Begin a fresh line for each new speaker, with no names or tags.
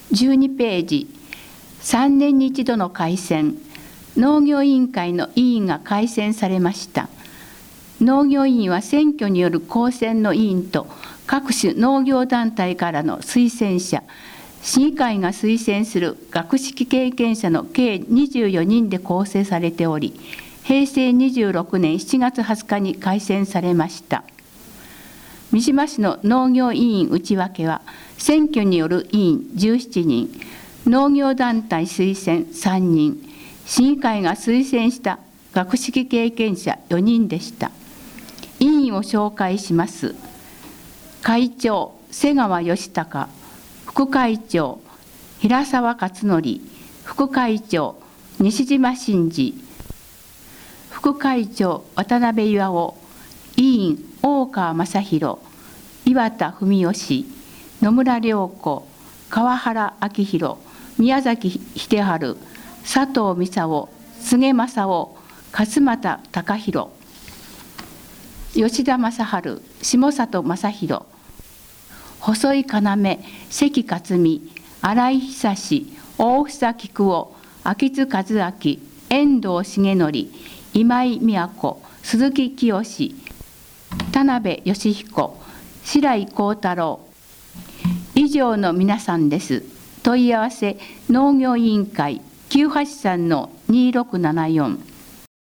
12ページ、3年に一度の改選、農業委員会の委員が改選されました。農業委員は選挙による公選の委員と各種農業団体からの推薦者、市議会が推薦する学識経験者の計24人で構成されており、平成26年7月20日に改選されました。三島市の農業委員内訳は、選挙による委員17人、農業団体推薦3人、市議会が推薦した学識経験者4人でした。委員を紹介します。会長、瀬川義孝、副会長、平沢勝則、副会長、西島真二、副会長、渡辺巌、委員、大川正弘、岩田文義、野村良子、川原明宏、宮崎秀治、佐藤美沙夫、菅正夫、勝俣隆弘、吉田正治、下里正弘、細井要、関克美、新井久志、大房菊夫、秋津和明、遠藤重則、今井都、鈴木清、田辺義彦、白井幸太郎、以上の皆さんです。問い合わせ農業委員会 983-2674